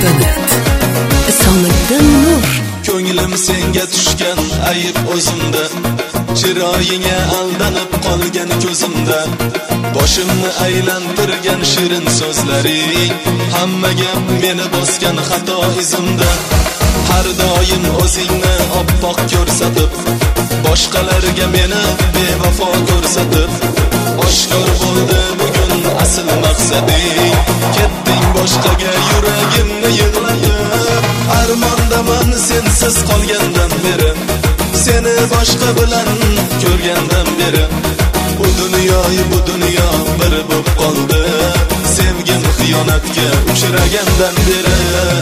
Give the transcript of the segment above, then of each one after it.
Isomiddin.net. Isomiddin Nur. Ko'nglim senga tushgan ayib o'zimda, chiroyingga aldanib qolgan ko'zimda, boshimni aylantirgan shirin so'zlaring, hammaga meni bosgan xato izimda. Har doim o'zingni oppoq ko'rsatib, boshqalarga meni bevafo ko'rsatib, oshkor bo'ldi bugun asl maqsading. Ketding boshqaga yuragimni yig'latib, armondaman sensiz qolgandan beri, seni boshqa bilan ko'rgandan beri. Bu dunyo bir bo'lib qoldi, sevgim xiyonatga uchragandan beri.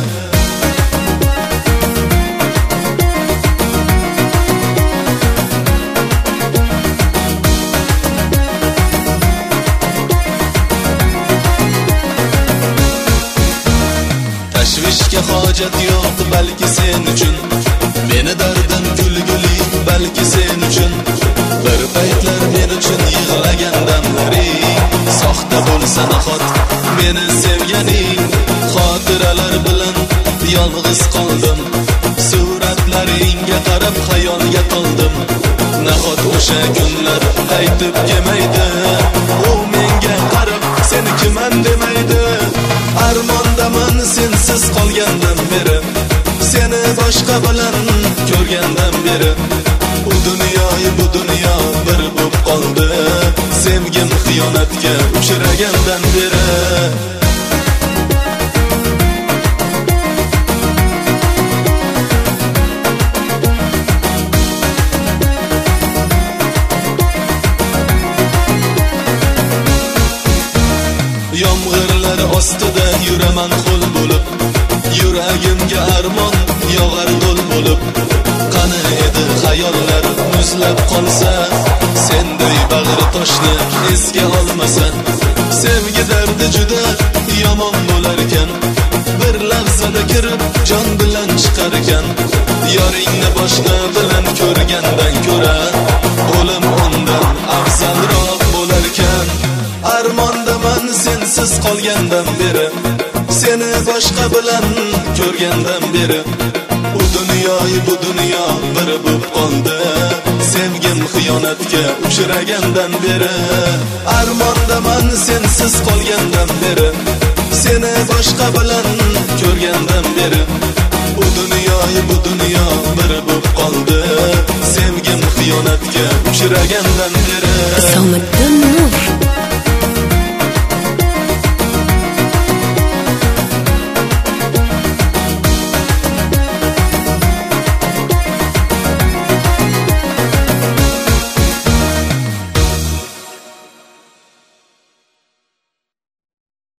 Tashvishga hojat yo'q balki sen uchun, meni dardim kulguli balki sen uchun. Bir paytlar men uchun yig'lagan damlaring, soxta bo'lsa nahot meni sevganing. Xotiralar bilan yolg'iz qoldim, suratlaringga qarab xayolga toldim. Nahot o'sha kunlar qaytib kelmaydi, u menga qarab senikiman demaydi. Armondaman sensiz qolgandan beri, seni boshqa bilan ko'rgandan beri. Bu dunyo bir bo'lib qoldi, sevgim xiyonatga uchragandan beri. Yomg'irlar ostida yuraman xul bo'lib, yuragimga armon yog'ar do'l bo'lib. Qani edi xayollar muzlab qolsa, senday bag'ri toshni esga olmasa. Sevgi dardi juda yomon bo'lar ekan, bir lahzada kirib jon bilan chiqar ekan. Yoringni boshqa bilan ko'rgandan ko'ra, o'lim undan afzalroq bo'lar ekan. Armondaman sensiz qolgandan beri, seni boshqa bilan ko'rgandan beri. Bu dunyo bir bo'lib qoldi, sevgim xiyonatga uchragandan beri. Armondaman sensiz qolgandan beri, seni boshqa bilan ko'rgandan beri. Bu dunyo bir bo'lib qoldi, sevgim xiyonatga uchragandan beri. Isomiddin Nur.